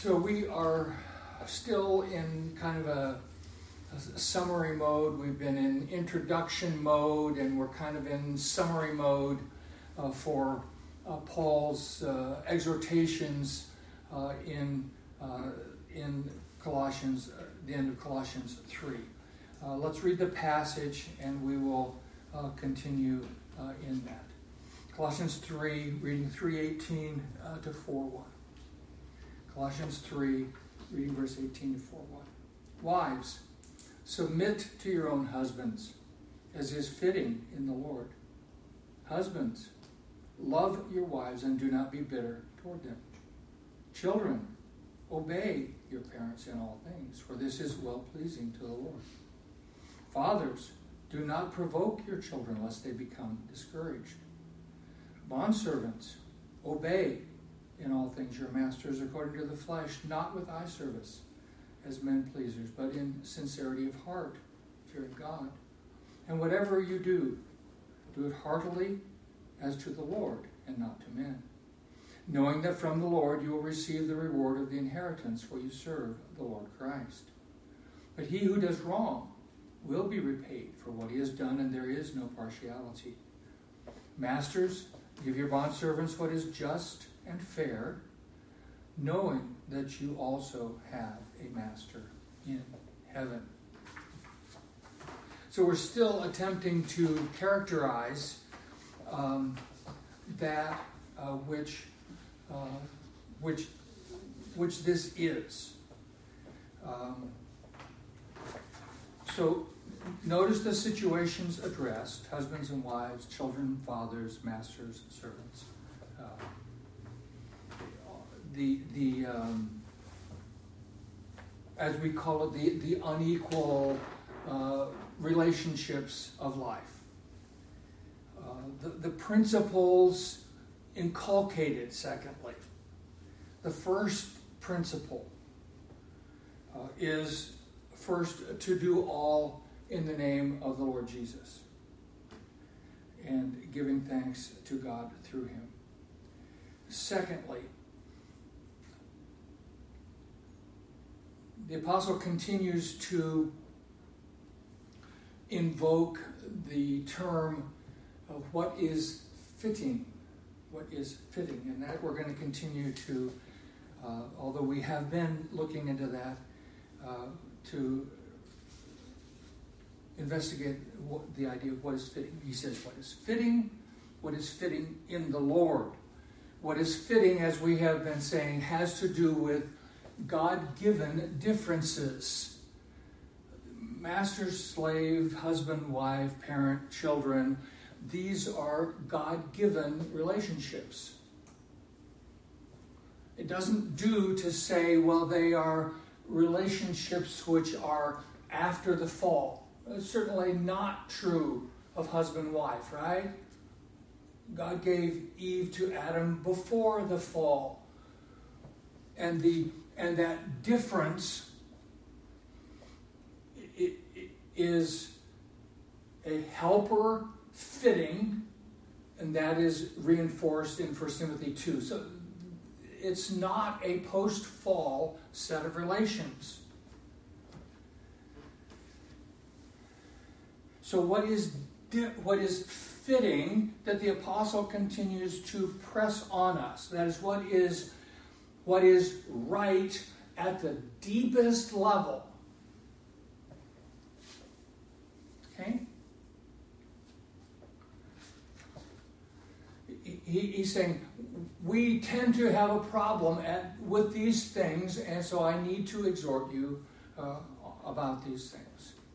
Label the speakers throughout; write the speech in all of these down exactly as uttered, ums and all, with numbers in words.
Speaker 1: So we are still in kind of a, a summary mode. We've been in introduction mode, and we're kind of in summary mode uh, for uh, Paul's uh, exhortations uh, in uh, in Colossians, uh, the end of Colossians three. Uh, let's read the passage, and we will uh, continue uh, in that. Colossians three, reading three eighteen uh, to four one. Colossians three, reading verse eighteen to four one. Wives, submit to your own husbands, as is fitting in the Lord. Husbands, love your wives and do not be bitter toward them. Children, obey your parents in all things, for this is well-pleasing to the Lord. Fathers, do not provoke your children lest they become discouraged. Bondservants, obey in all things your masters according to the flesh, not with eye service as men pleasers, but in sincerity of heart, fearing God. And whatever you do, do it heartily as to the Lord and not to men, knowing that from the Lord you will receive the reward of the inheritance, for you serve the Lord Christ. But he who does wrong will be repaid for what he has done, and there is no partiality. Masters, give your bondservants what is just and fair, knowing that you also have a master in heaven. So we're still attempting to characterize um, that uh, which, uh, which, which this is. Um, so notice the situations addressed: husbands and wives, children, fathers, masters, servants. Uh, the the um, as we call it, the the unequal uh, relationships of life. Uh, the the principles inculcated. Secondly, the first principle uh, is first to do all in the name of the Lord Jesus, and giving thanks to God through him. Secondly, the apostle continues to invoke the term of what is fitting, what is fitting, and that we're going to continue to, uh, although we have been looking into that, uh, to investigate what, the idea of what is fitting. He says, what is fitting? What is fitting in the Lord? What is fitting, as we have been saying, has to do with God-given differences. Master, slave, husband, wife, parent, children. These are God-given relationships. It doesn't do to say, well, they are relationships which are after the fall. It's certainly not true of husband-wife, right? God gave Eve to Adam before the fall. And the and that difference it, it is a helper fitting, and that is reinforced in First Timothy two. So it's not a post-fall set of relations. So what is what is fitting that the apostle continues to press on us? That is what is what is right at the deepest level. Okay? He, he's saying we tend to have a problem at, with these things, and so I need to exhort you uh, about these things.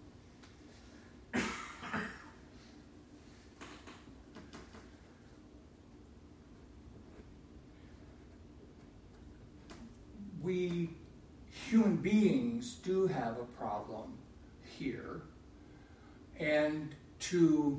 Speaker 1: We human beings do have a problem here, and to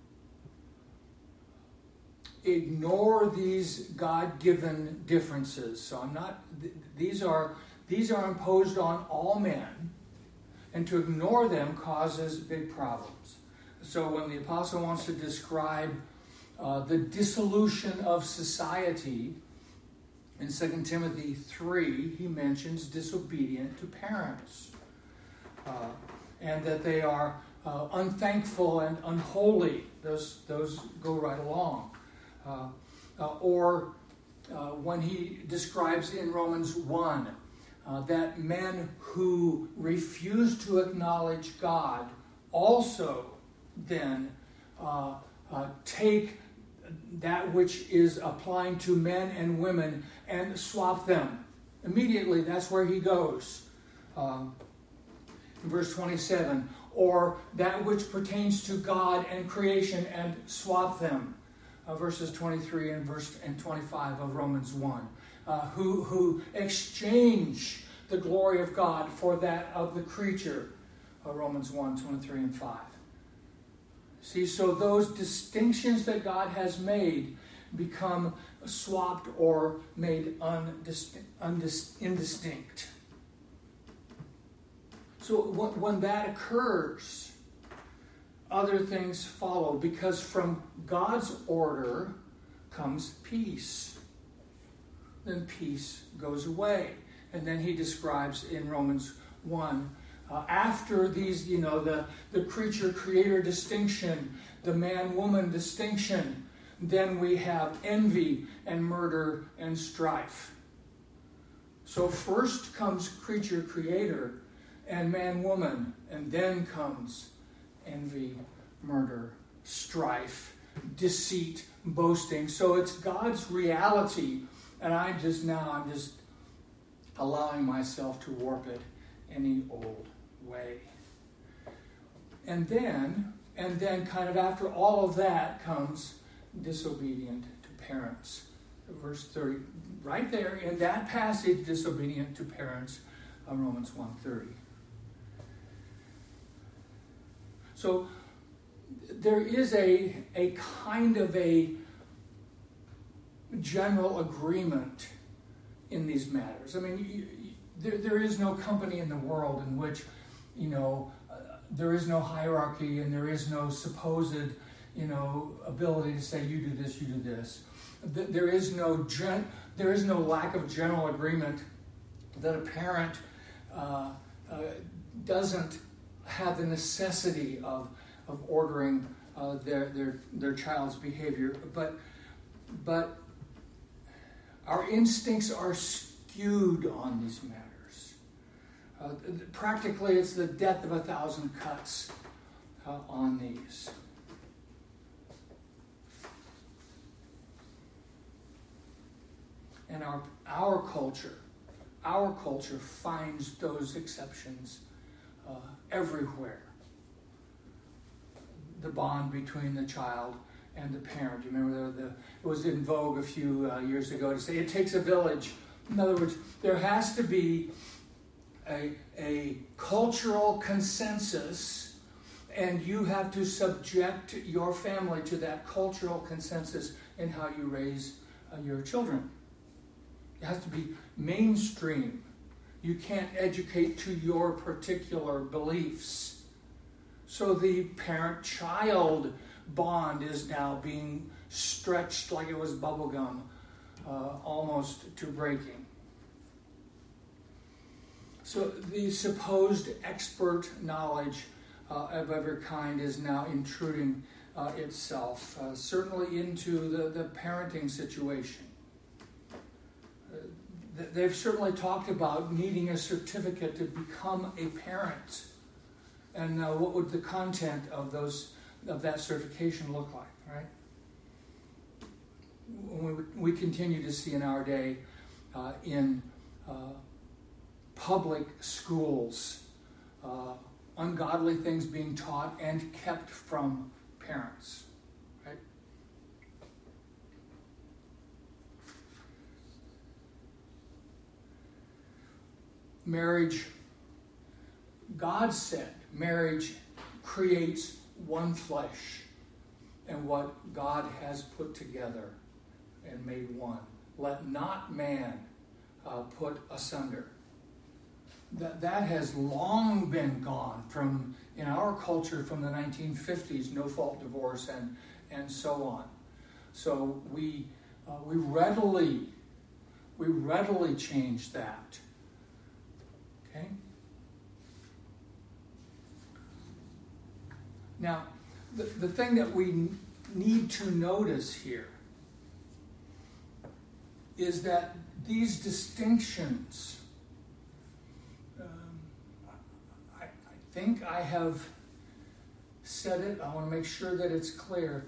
Speaker 1: ignore these God-given differences. So I'm not; th- these are these are imposed on all men, and to ignore them causes big problems. So when the apostle wants to describe uh, the dissolution of society, In Second Timothy three, he mentions disobedient to parents, uh, and that they are uh, unthankful and unholy. Those, those go right along. Uh, uh, or uh, when he describes in Romans one uh, that men who refuse to acknowledge God also then uh, uh, take that which is applying to men and women and swap them. Immediately, that's where he goes. Um, in verse twenty-seven, or that which pertains to God and creation and swap them. Uh, verses twenty-three and verse and twenty-five of Romans one. Uh, who, who exchange the glory of God for that of the creature. Uh, Romans one, twenty-three and five. See, so those distinctions that God has made become swapped or made undist- undis- indistinct. So when that occurs, other things follow, because from God's order comes peace. Then peace goes away. And then he describes in Romans one, Uh, after these, you know, the, the creature-creator distinction, the man-woman distinction, then we have envy and murder and strife. So first comes creature-creator and man-woman, and then comes envy, murder, strife, deceit, boasting. So it's God's reality, and I just now, I'm just allowing myself to warp it any old way. And then, and then kind of after all of that comes disobedient to parents. Verse thirty, right there in that passage, disobedient to parents, uh, Romans one thirty. So there is a, a kind of a general agreement in these matters. I mean, you, you, there, there is no company in the world in which, you know, uh, there is no hierarchy and there is no supposed, you know, ability to say you do this, you do this. There is no gen, there is no lack of general agreement that a parent uh, uh, doesn't have the necessity of of ordering uh, their their their child's behavior, but but our instincts are skewed on these matters. Uh, practically, it's the death of a thousand cuts uh, on these. And our our culture, our culture finds those exceptions uh, everywhere. The bond between the child and the parent. You remember the, the it was in vogue a few uh, years ago to say it takes a village. In other words, there has to be a, a cultural consensus, and you have to subject your family to that cultural consensus in how you raise uh, your children. It has to be mainstream. You can't educate to your particular beliefs. So the parent-child bond is now being stretched like it was bubblegum, uh, almost to breaking. So the supposed expert knowledge uh, of every kind is now intruding uh, itself, uh, certainly into the, the parenting situation. Uh, they've certainly talked about needing a certificate to become a parent. And uh, what would the content of those of that certification look like, right? We, we continue to see in our day uh, in uh, public schools uh, ungodly things being taught and kept from parents, right? Marriage, God said, marriage creates one flesh, and what God has put together and made one. Let not man uh, put asunder. That, that has long been gone from, in our culture, from the nineteen fifties, no-fault divorce and, and so on. So we, uh, we readily We readily change that. Okay? Now, the, the thing that we need to notice here is that these distinctions, um, I, I think I have said it, I want to make sure that it's clear.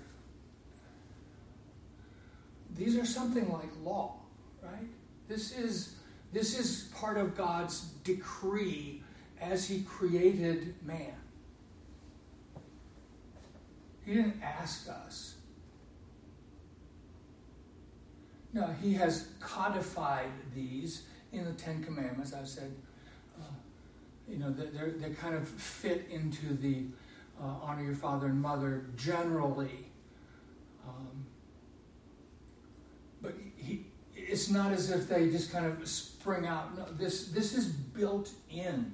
Speaker 1: These are something like law, right? This is, this is part of God's decree as He created man. He didn't ask us. No, He has codified these in the Ten Commandments. I've said, uh, you know, they're, they kind of fit into the uh, honor your father and mother generally. Um, but he, it's not as if they just kind of spring out. No, this, this is built in.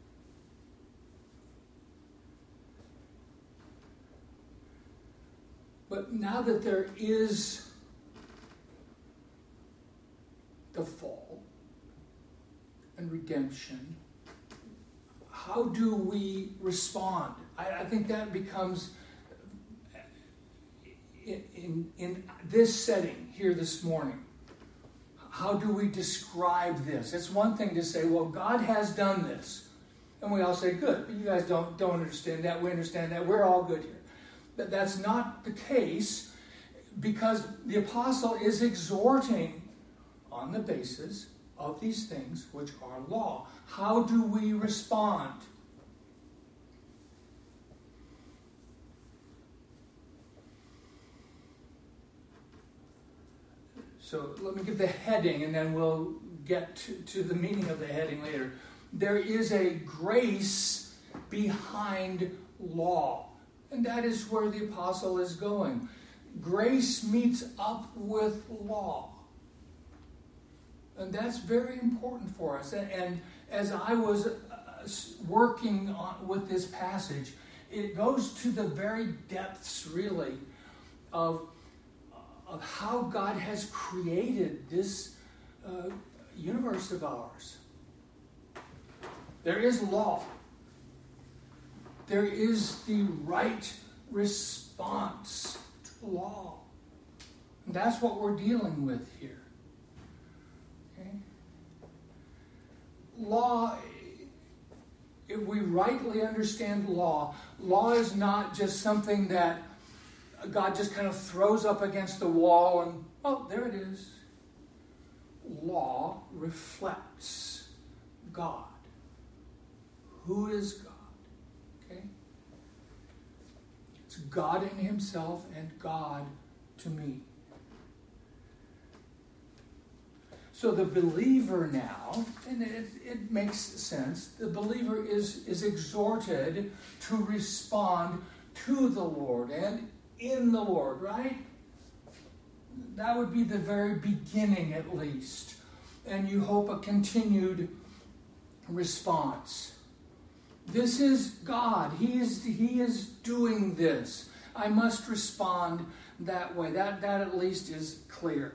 Speaker 1: But now that there is the fall and redemption, how do we respond? I, I think that becomes, in, in, in this setting here this morning, how do we describe this? It's one thing to say, well, God has done this. And we all say, good, but you guys don't, don't understand that. We understand that. We're all good here. But that's not the case, because the apostle is exhorting on the basis of these things which are law. How do we respond? So let me give the heading, and then we'll get to, to the meaning of the heading later. There is a grace behind law. And that is where the apostle is going. Grace meets up with law. And that's very important for us. And, and as I was uh, working on, with this passage, it goes to the very depths, really, of, of how God has created this uh, universe of ours. There is law. There is the right response to law. And that's what we're dealing with here. Okay? Law, if we rightly understand law, law is not just something that God just kind of throws up against the wall and, oh, there it is. Law reflects God. Who is God? It's God in Himself and God to me. So the believer now, and it, it makes sense, the believer is, is exhorted to respond to the Lord and in the Lord, right? That would be the very beginning at least. And you hope a continued response. This is God. He is, he is doing this. I must respond that way. That, that at least is clear.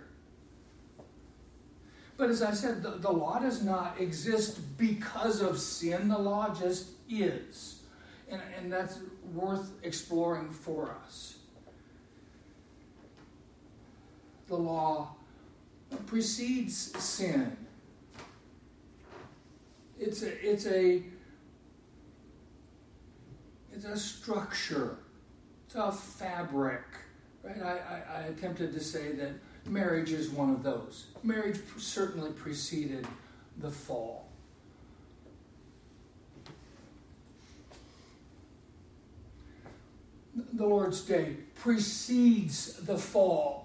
Speaker 1: But as I said, the, the law does not exist because of sin. The law just is. And, and that's worth exploring for us. The law precedes sin. It's a, it's a It's a structure. It's a fabric. Right? I, I, I attempted to say that marriage is one of those. Marriage certainly preceded the fall. The Lord's Day precedes the fall.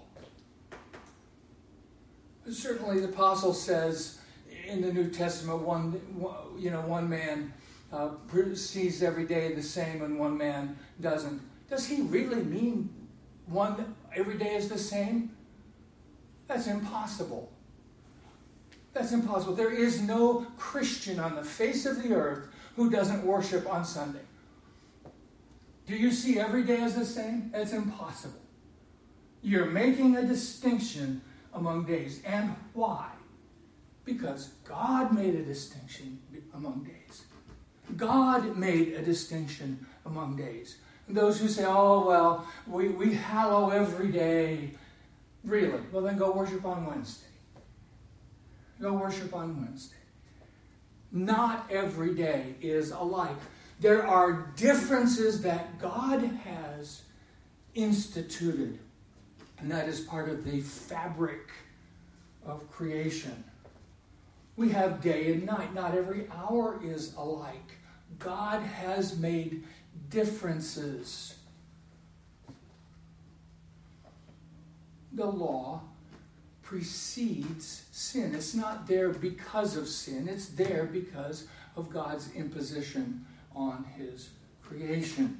Speaker 1: Certainly the apostle says in the New Testament, one, you know, one man Uh, sees every day the same and one man doesn't. Does he really mean one every day is the same? That's impossible. That's impossible. There is no Christian on the face of the earth who doesn't worship on Sunday. Do you see every day as the same? It's impossible. You're making a distinction among days. And why? Because God made a distinction among days. God made a distinction among days. And those who say, oh, well, we, we hallow every day. Really? Well, then go worship on Wednesday. Go worship on Wednesday. Not every day is alike. There are differences that God has instituted. And that is part of the fabric of creation. We have day and night. Not every hour is alike. God has made differences. The law precedes sin. It's not there because of sin. It's there because of God's imposition on his creation.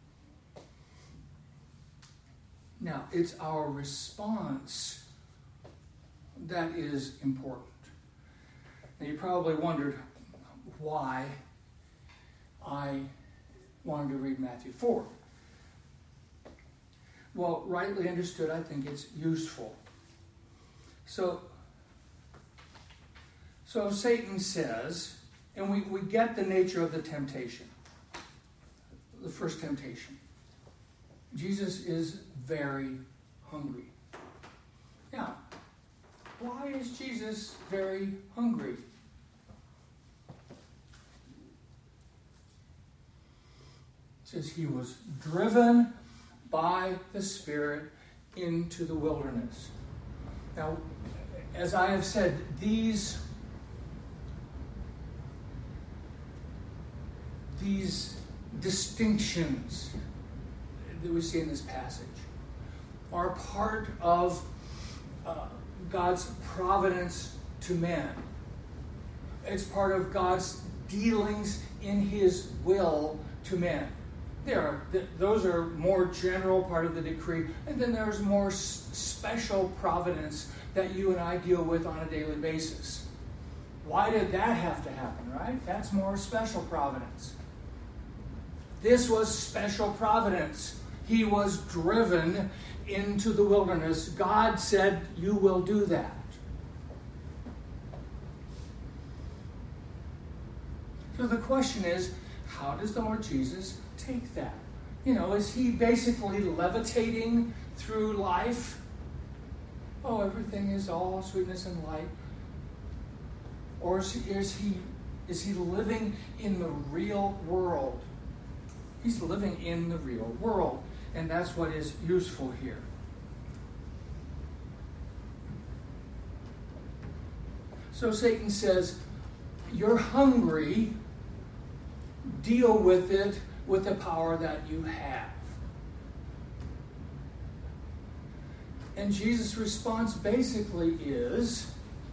Speaker 1: Now, it's our response that is important. Now, you probably wondered why I wanted to read Matthew four. Well, rightly understood, I think it's useful. So, so Satan says, and we, we get the nature of the temptation. The first temptation. Jesus is very hungry. Now, why is Jesus very hungry? It says he was driven by the Spirit into the wilderness. Now, as I have said, these, these distinctions that we see in this passage are part of uh, God's providence to man. It's part of God's dealings in his will to man. There are, th- those are more general part of the decree, and then there's more s- special providence that you and I deal with on a daily basis. Why did that have to happen, right? That's more special providence. This was special providence. He was driven into the wilderness. God said, you will do that. So the question is, how does the Lord Jesus take that? You know, is he basically levitating through life? Oh, everything is all sweetness and light. Or is he, is he, is he living in the real world? He's living in the real world. And that's what is useful here. So Satan says, you're hungry. Deal with it with the power that you have. And Jesus' response basically is,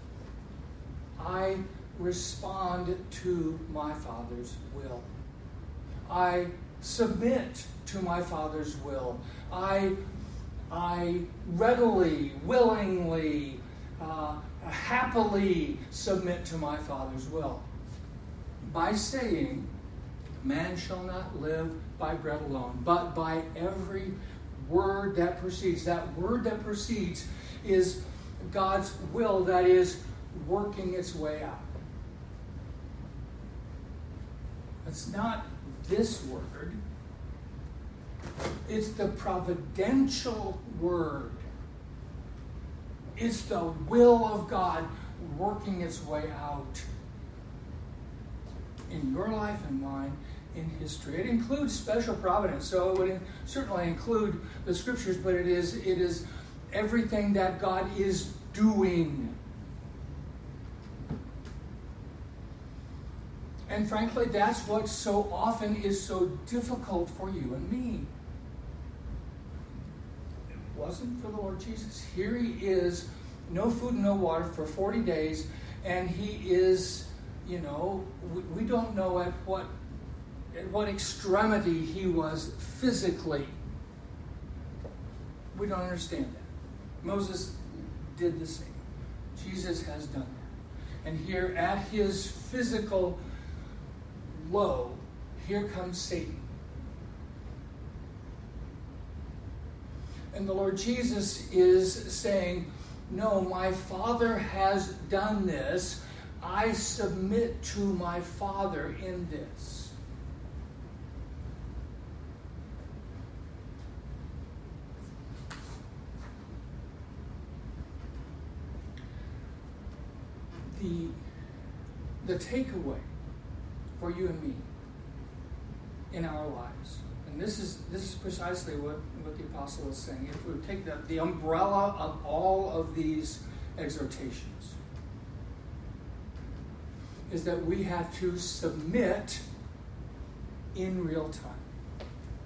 Speaker 1: I respond to my Father's will. I submit to my Father's will. I, I readily, willingly, uh, happily submit to my Father's will. By saying, man shall not live by bread alone, but by every word that proceeds. That word that proceeds is God's will that is working its way out. It's not this word. It's the providential word. It's the will of God working its way out in your life and mine, in history. It includes special providence, so it would certainly include the scriptures, but it is it is everything that God is doing. And frankly, that's what so often is so difficult for you and me. It wasn't for the Lord Jesus. Here he is, no food and no water for forty days, and he is, you know, we, we don't know at what at what extremity he was physically. We don't understand that. Moses did the same. Jesus has done that. And here at his physical low, here comes Satan. And the Lord Jesus is saying, No, my Father has done this. I submit to my Father in this. The, the takeaway for you and me in our lives, and this is this is precisely what, what the apostle is saying. If we take the, the umbrella of all of these exhortations, is that we have to submit in real time.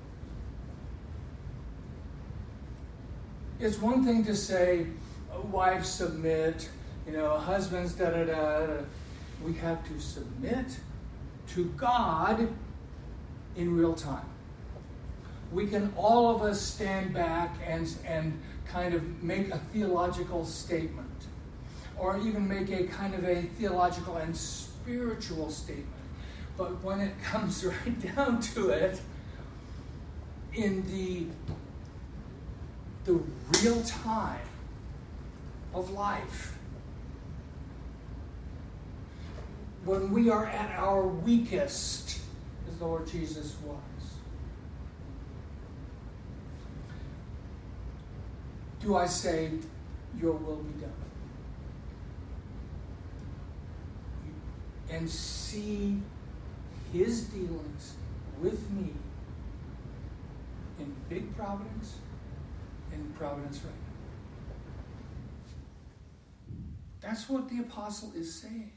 Speaker 1: It's one thing to say, wives submit, you know, husbands, da da da. We have to submit to God in real time. We can all of us stand back and, and kind of make a theological statement, or even make a kind of a theological and spiritual statement. But when it comes right down to it, in the, the real time of life, when we are at our weakest, as the Lord Jesus was, do I say, your will be done? And see his dealings with me in big providence and providence right now. That's what the apostle is saying.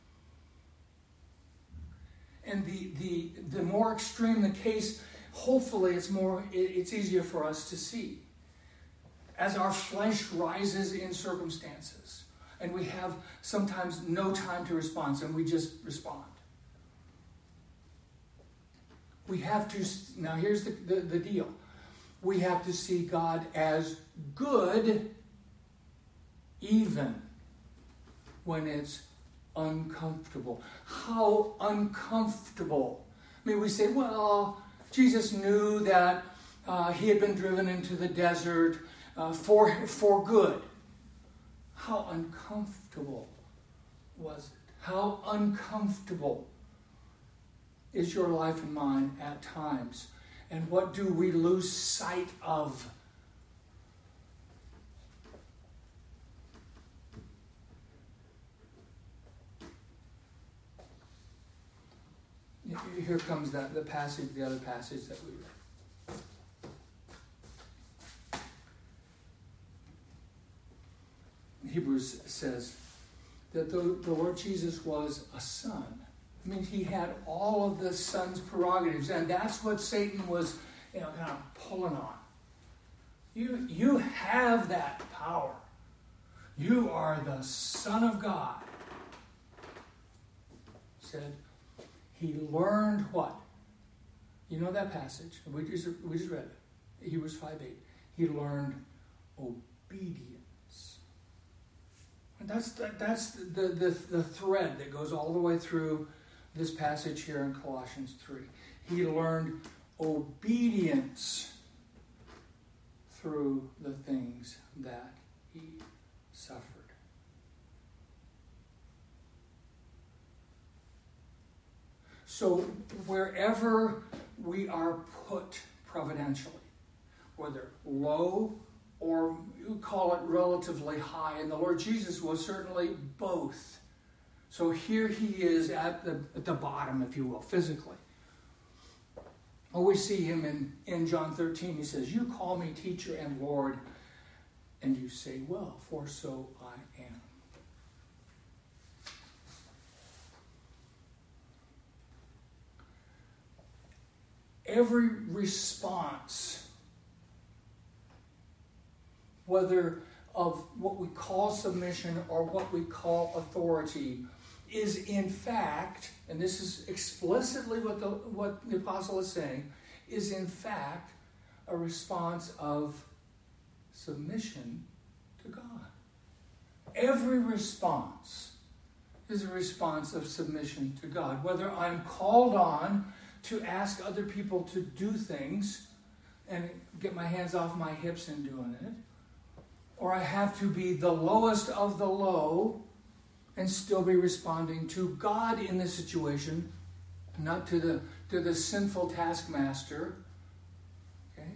Speaker 1: And the, the, the more extreme the case, hopefully it's more it's easier for us to see. As our flesh rises in circumstances, and we have sometimes no time to respond, and we just respond. We have to, now here's the, the, the deal. We have to see God as good even when it's uncomfortable. How uncomfortable. I mean, we say, well, Jesus knew that uh, he had been driven into the desert uh, for, for good. How uncomfortable was it? How uncomfortable is your life and mine at times? And what do we lose sight of? Here comes that the passage, the other passage that we read. Hebrews says that the, the Lord Jesus was a son. I mean, he had all of the son's prerogatives, and that's what Satan was, you know, kind of pulling on. You, you have that power. You are the Son of God. He said, he learned what? You know that passage. We just, we just read it. Hebrews five eight. He learned obedience. And that's the, that's the, the, the thread that goes all the way through this passage here in Colossians three. He learned obedience through the things that he suffered. So wherever we are put providentially, whether low or you call it relatively high, and the Lord Jesus was certainly both. So here he is at the, at the bottom, if you will, physically. Oh, we see him in, in John thirteen. He says, you call me teacher and Lord, and you say, well, for so I am. Every response, whether of what we call submission or what we call authority, is in fact, and this is explicitly what the, what the apostle is saying, is in fact a response of submission to God. Every response is a response of submission to God. Whether I'm called on to ask other people to do things and get my hands off my hips in doing it, or I have to be the lowest of the low and still be responding to God in this situation, not to the to the sinful taskmaster. Okay?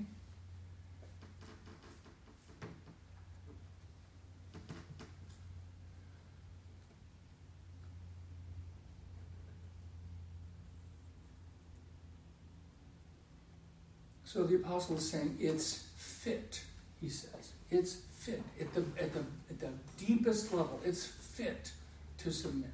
Speaker 1: So the apostle is saying it's fit, he says. It's fit. At the, at the, at the deepest level, it's fit to submit.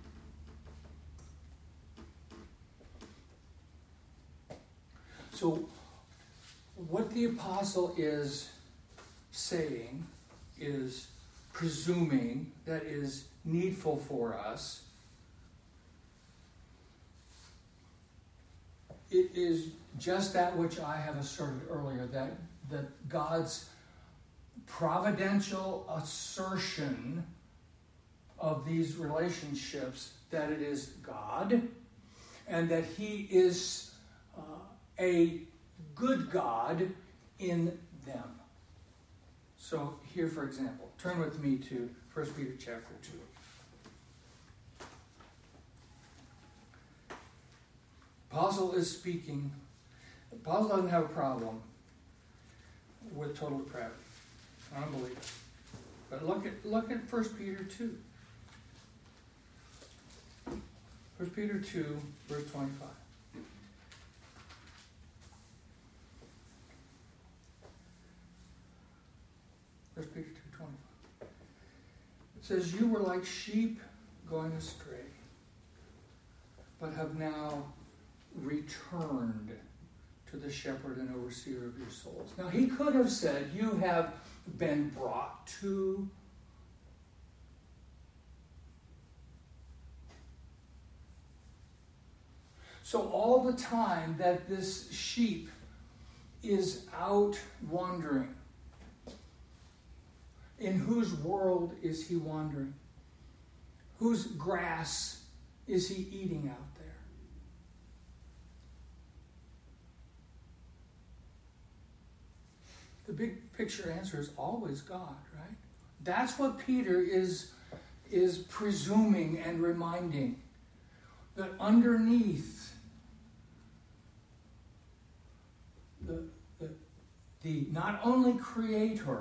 Speaker 1: So what the apostle is saying is presuming that is needful for us. It is just that which I have asserted earlier, that, that God's providential assertion of these relationships, that it is God, and that he is uh, a good God in them. So here, for example, turn with me to First Peter chapter two. Apostle is speaking. The apostle doesn't have a problem with total depravity. I don't believe it. But look at look at First Peter two. First Peter two, verse twenty-five. First Peter two, twenty-five. It says, "You were like sheep going astray, but have now returned to the shepherd and overseer of your souls." Now he could have said, "You have been brought to." So all the time that this sheep is out wandering, in whose world is he wandering? Whose grass is he eating out there? The big picture answer is always God, right? That's what Peter is, is presuming and reminding. That underneath the, the, the not only creator,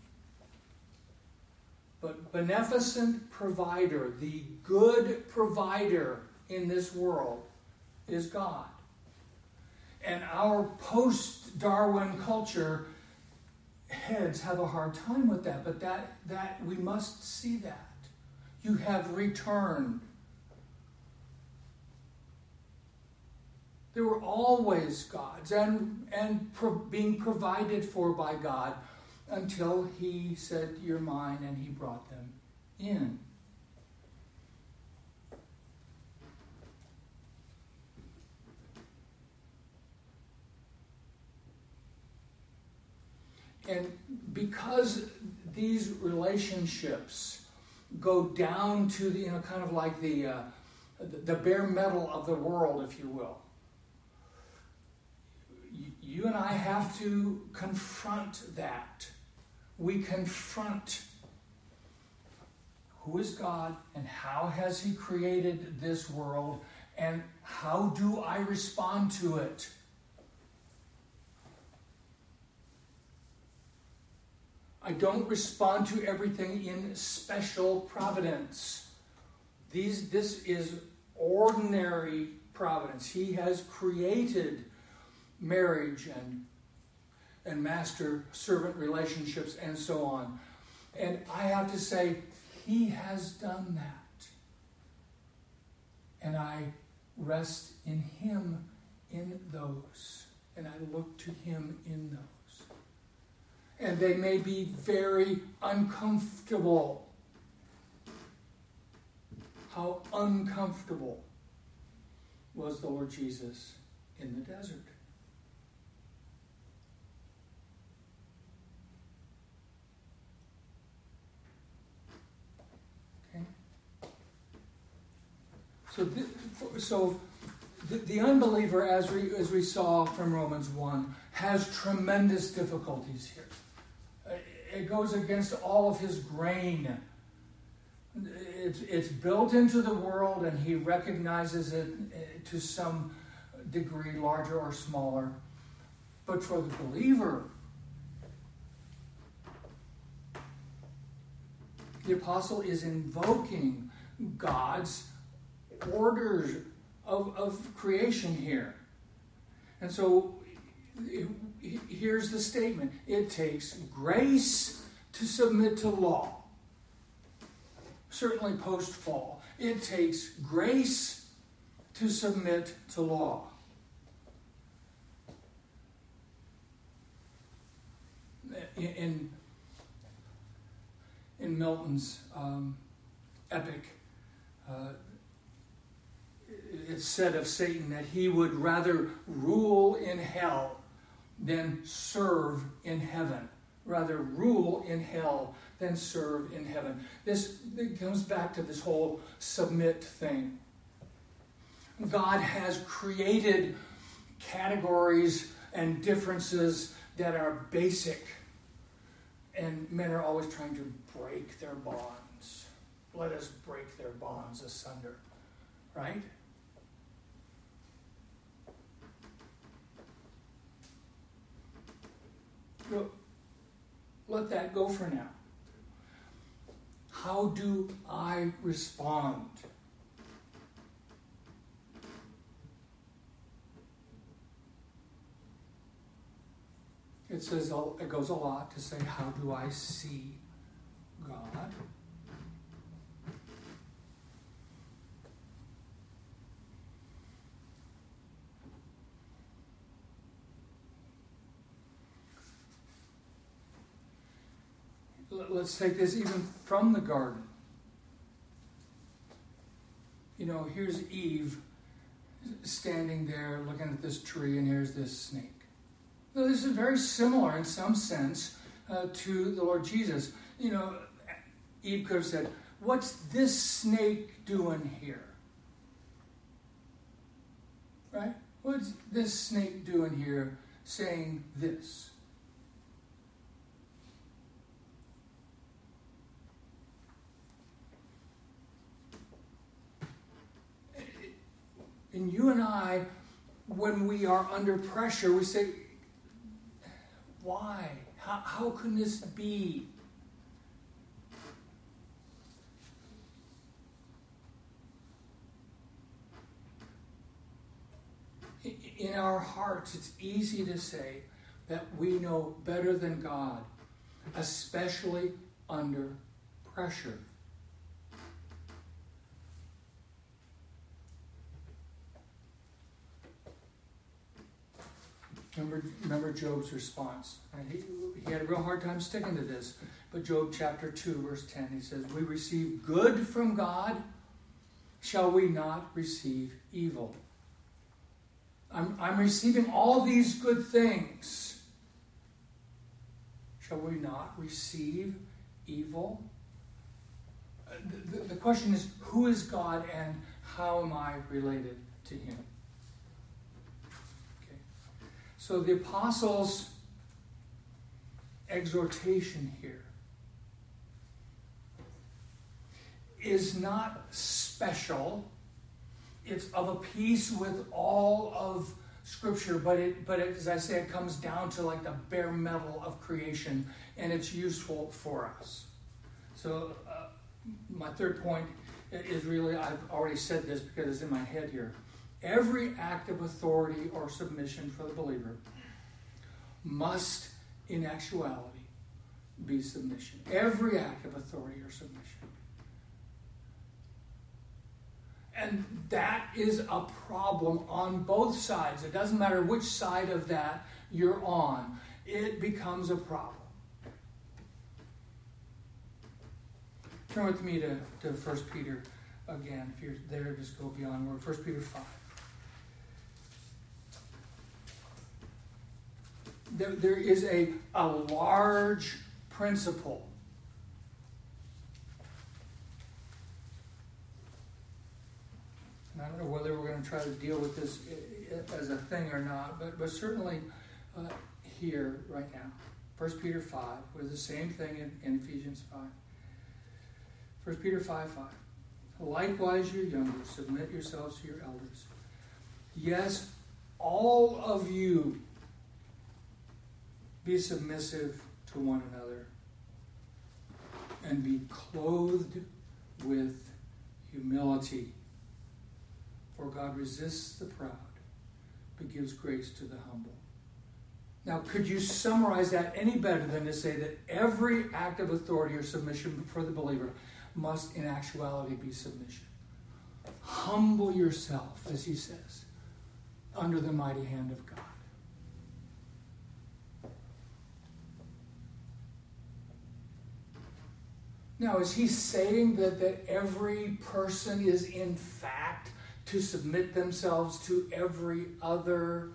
Speaker 1: but beneficent provider, the good provider in this world is God. And our post-Darwin culture heads have a hard time with that, but that, that we must see that. You have returned. There were always gods and, and pro- being provided for by God until he said, "You're mine," and he brought them in. And because these relationships go down to the, you know, kind of like the, uh, the bare metal of the world, if you will, you and I have to confront that. We confront who is God and how has he created this world and how do I respond to it? I don't respond to everything in special providence. These, this is ordinary providence. He has created marriage and, and master-servant relationships and so on. And I have to say, he has done that. And I rest in him in those. And I look to him in those. And they may be very uncomfortable. How uncomfortable was the Lord Jesus in the desert? Okay. So, th- so the, the unbeliever, as we as we saw from Romans one, has tremendous difficulties here. it goes against all of his grain. It's, it's built into the world, and he recognizes it to some degree, larger or smaller. But for the believer, the apostle is invoking God's orders of, of creation here. And so here's the statement. It takes grace to submit to law. Certainly post-fall. It takes grace to submit to law. In, in Milton's um, epic, uh, it's said of Satan that he would rather rule in hell than serve in heaven. Rather rule in hell than serve in heaven. This it comes back to this whole submit thing. God has created categories and differences that are basic, and men are always trying to break their bonds. Let us break their bonds asunder, right? So, let that go for now. How do I respond? It says it goes a lot to say, how do I see God? Let's take this even from the garden. You know, here's Eve standing there looking at this tree, and here's this snake. Now, this is very similar in some sense uh, to the Lord Jesus. You know, Eve could have said, what's this snake doing here? Right? What's this snake doing here saying this? And you and I, when we are under pressure, we say, why? How, how can this be? In our hearts, it's easy to say that we know better than God, especially under pressure. Remember, remember Job's response. He, he had a real hard time sticking to this. But Job chapter two, verse ten, he says, we receive good from God. Shall we not receive evil? I'm, I'm receiving all these good things. Shall we not receive evil? The, the, the question is, who is God and how am I related to him? So the apostles' exhortation here is not special. It's of a piece with all of Scripture, but it, but it, as I say, it comes down to like the bare metal of creation, and it's useful for us. So uh, my third point is really, I've already said this because it's in my head here. Every act of authority or submission for the believer must, in actuality, be submission. Every act of authority or submission. And that is a problem on both sides. It doesn't matter which side of that you're on. It becomes a problem. Turn with me to, to First Peter again. If you're there, just go beyond word. First Peter five. There, there is a, a large principle. And I don't know whether we're going to try to deal with this as a thing or not, but, but certainly uh, here, right now. First Peter five, with the same thing in, in Ephesians five. First Peter five five. Likewise, you younger, submit yourselves to your elders. Yes, all of you be submissive to one another and be clothed with humility. For God resists the proud, but gives grace to the humble. Now, could you summarize that any better than to say that every act of authority or submission for the believer must in actuality be submission? Humble yourself, as he says, under the mighty hand of God. Now, is he saying that, that every person is in fact to submit themselves to every other?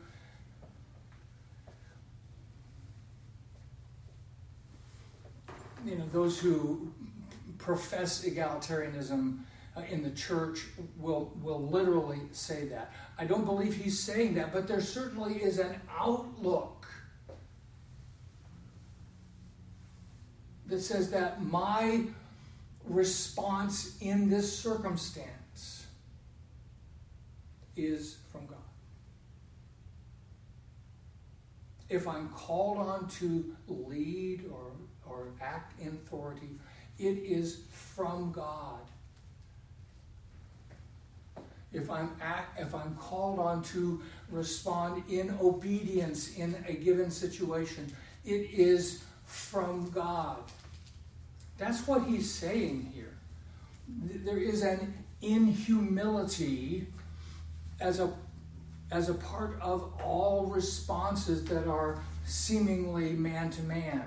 Speaker 1: You know, those who profess egalitarianism uh, in the church will, will literally say that. I don't believe he's saying that, but there certainly is an outlook that says that my response in this circumstance is from God. If I'm called on to lead or, or act in authority, it is from God. If I'm act, if I'm called on to respond in obedience in a given situation, it is from God. That's what he's saying here. There is an inhumility as a as a part of all responses that are seemingly man to man.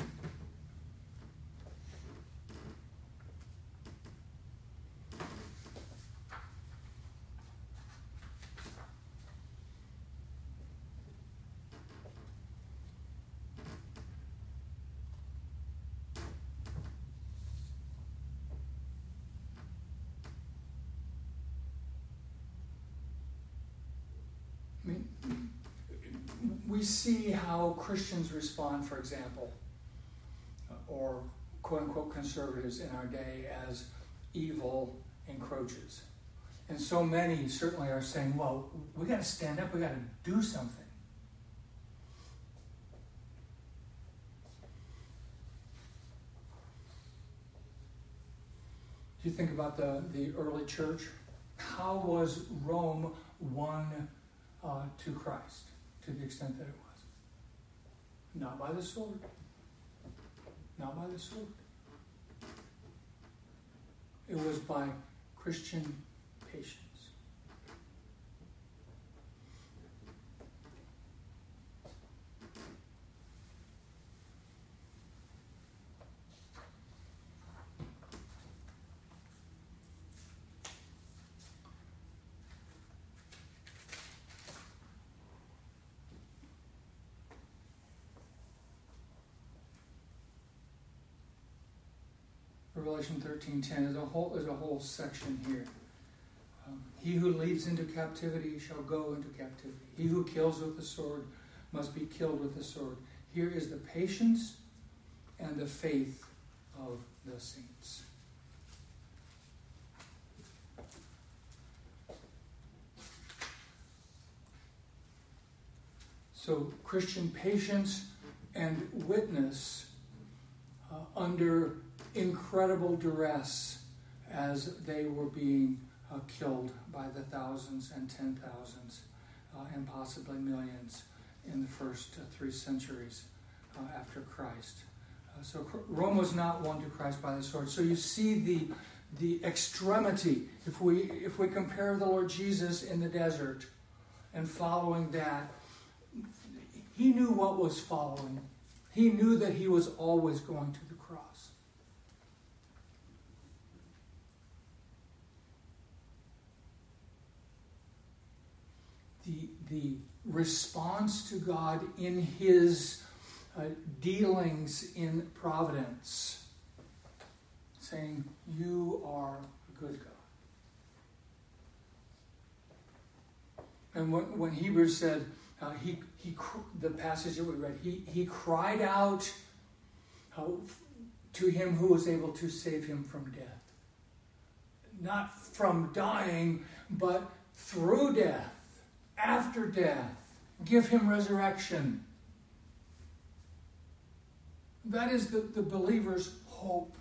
Speaker 1: We see how Christians respond, for example, or quote-unquote conservatives in our day as evil encroachers. And so many certainly are saying, well, we got to stand up, we got to do something. Do you think about the, the early church? How was Rome won uh, to Christ? To the extent that it was. Not by the sword. Not by the sword. It was by Christian patience. Revelation thirteen ten is a whole is a whole section here. Um, he who leads into captivity shall go into captivity. He who kills with the sword must be killed with the sword. Here is the patience and the faith of the saints. So Christian patience and witness uh, under incredible duress as they were being uh, killed by the thousands and ten thousands uh, and possibly millions in the first uh, three centuries uh, after Christ. Uh, so Rome was not won to Christ by the sword. So you see the the extremity. If we if we compare the Lord Jesus in the desert and following that, he knew what was following. He knew that he was always going to the cross. The, the response to God in his uh, dealings in providence, saying, you are a good God. And when, when Hebrews said, uh, he, he, the passage that we read, he, he cried out how, to him who was able to save him from death. Not from dying, but through death, after death. Give him resurrection. That is the, the believer's hope.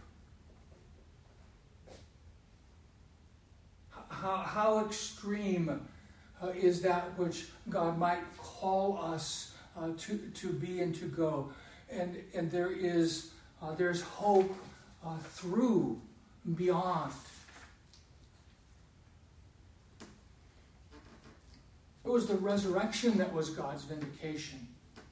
Speaker 1: How, how extreme uh, is that which God might call us uh, to, to be and to go. And, and there is uh, there's hope uh, through, beyond. It was the resurrection that was God's vindication.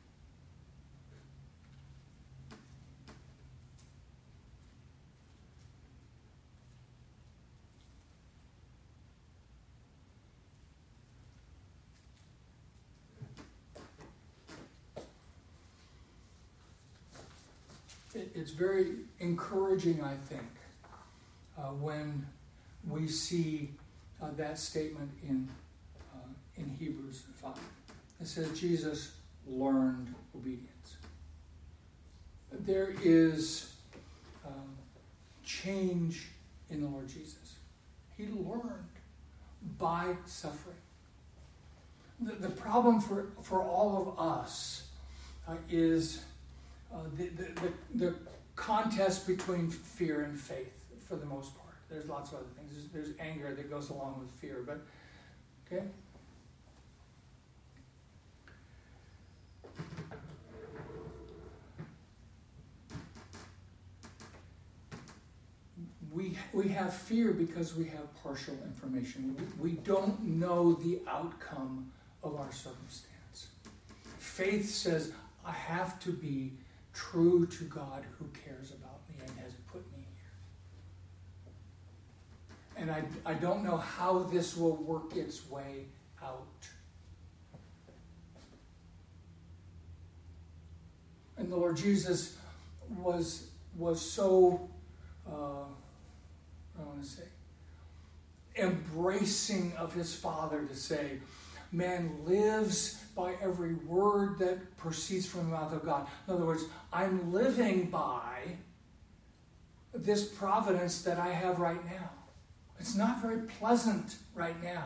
Speaker 1: It's very encouraging, I think, uh, when we see uh, that statement in uh, in Hebrews five. It says Jesus learned obedience. There is um, change in the Lord Jesus. He learned by suffering. The, the problem for, for all of us uh, is Uh, the, the, the, the contest between fear and faith, for the most part. There's lots of other things. There's, there's anger that goes along with fear, but, okay? We, we have fear because we have partial information. We, we don't know the outcome of our circumstance. Faith says, I have to be true to God who cares about me and has put me here. And I, I don't know how this will work its way out. And the Lord Jesus was, was so, uh, I want to say, embracing of his Father to say, man lives by every word that proceeds from the mouth of God. In other words, I'm living by this providence that I have right now. It's not very pleasant right now.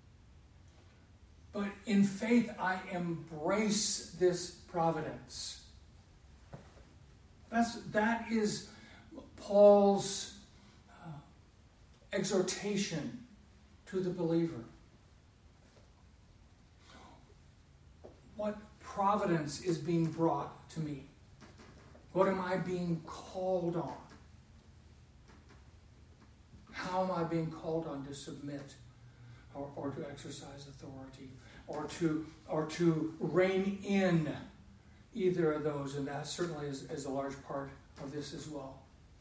Speaker 1: But in faith, I embrace this providence. That's, that is Paul's uh, exhortation to the believer. What providence is being brought to me? What am I being called on? How am I being called on to submit or, or to exercise authority or to or to rein in either of those? And that certainly is, is a large part of this as well.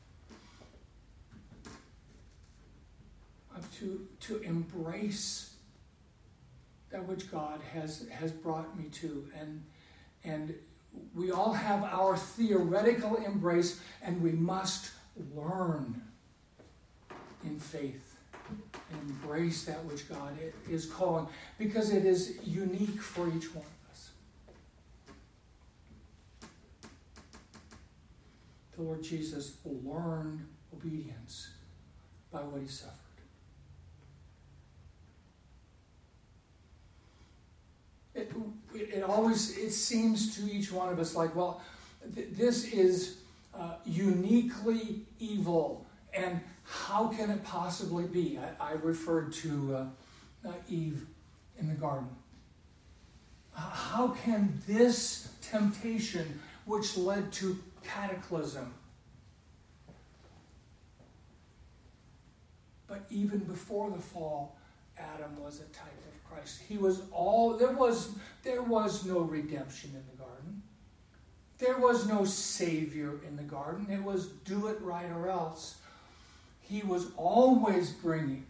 Speaker 1: To, to embrace that which God has, has brought me to. And, and we all have our theoretical embrace, and we must learn in faith and embrace that which God is calling, because it is unique for each one of us. The Lord Jesus learned obedience by what he suffered. It, it always, it seems to each one of us like, well, th- this is uh, uniquely evil, and how can it possibly be? I, I referred to uh, uh, Eve in the garden. How can this temptation, which led to cataclysm, but even before the fall, Adam was a type of Christ. He was all, there was, there was no redemption in the garden. There was no Savior in the garden. It was do it right or else. He was always bringing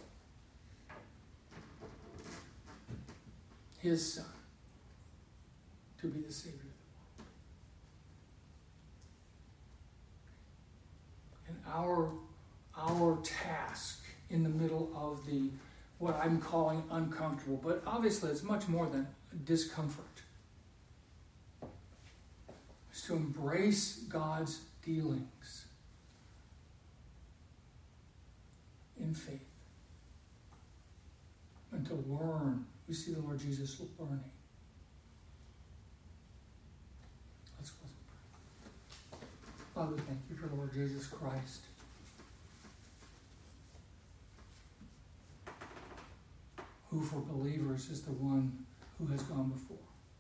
Speaker 1: his Son to be the Savior of the world. And our, our task in the middle of the what I'm calling uncomfortable, but obviously it's much more than discomfort, is to embrace God's feelings in faith. And to learn. We see the Lord Jesus learning. Let's close in prayer. Father, thank you for the Lord Jesus Christ. Who for believers is the one who has gone before.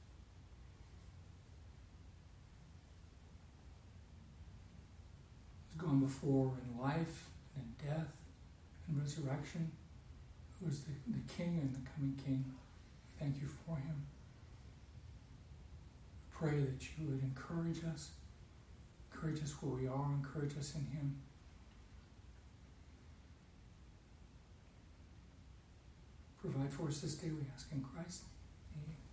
Speaker 1: He's gone before in life and in death and resurrection. Who is the, the King and the coming King. Thank you for him. Pray that you would encourage us. Encourage us where we are. Encourage us in him. Provide for us this day, we ask in Christ. Amen.